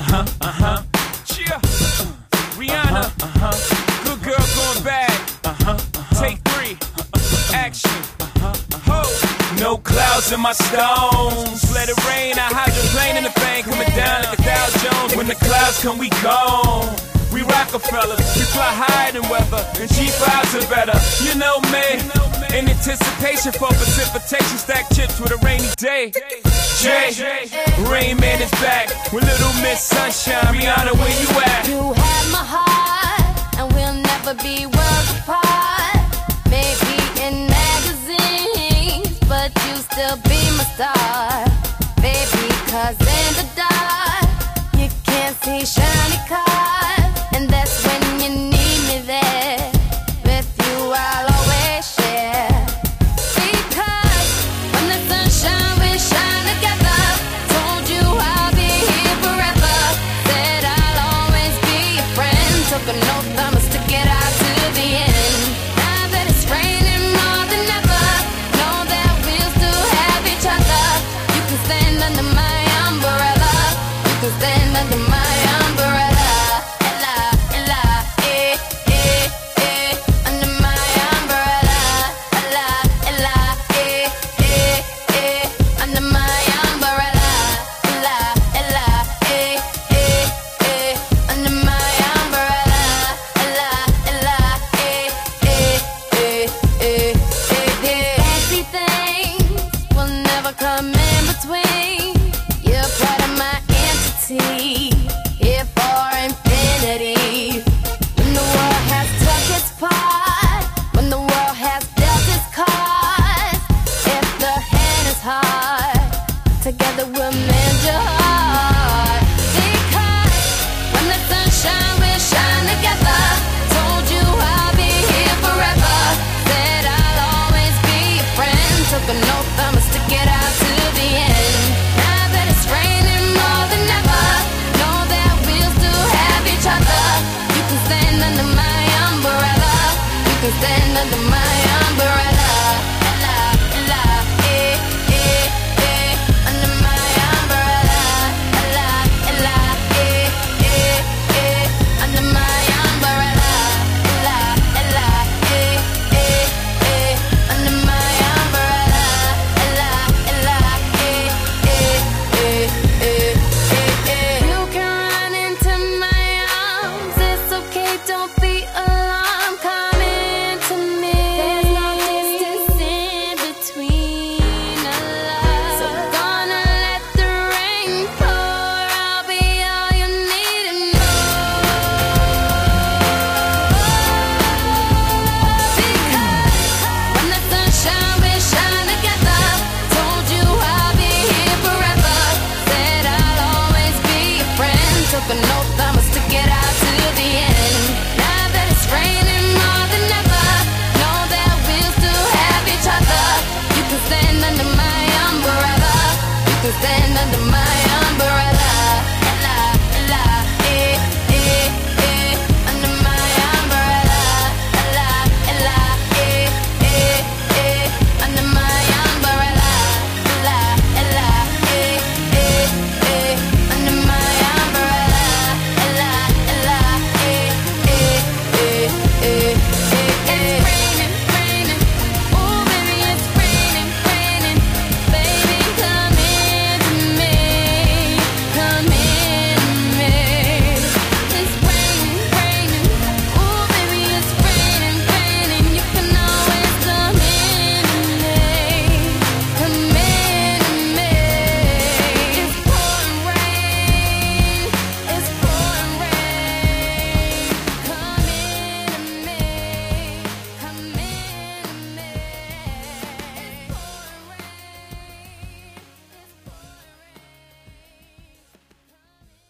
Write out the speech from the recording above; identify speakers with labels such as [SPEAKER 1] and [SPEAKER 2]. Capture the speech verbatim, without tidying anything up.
[SPEAKER 1] Uh-huh, uh-huh. Cheer. Rihanna. Uh-huh. Good girl going bad. Uh-huh, uh-huh. Take three. Action. Ho. No clouds in my stones. Let it rain. I hydroplane in the bank. Coming down like a Dow Jones. When the clouds come, we gone. We Rockefellers, we fly higher than weather, and G fives are better. You know me, in anticipation for precipitation, stack chips with a rainy day. Jay, Rain Man is back with Little Miss Sunshine. Rihanna, where you at?
[SPEAKER 2] You have my heart, and we'll never be worlds apart. Maybe in magazines, but you still be my star. Baby, cause in the dark, you can't see shine.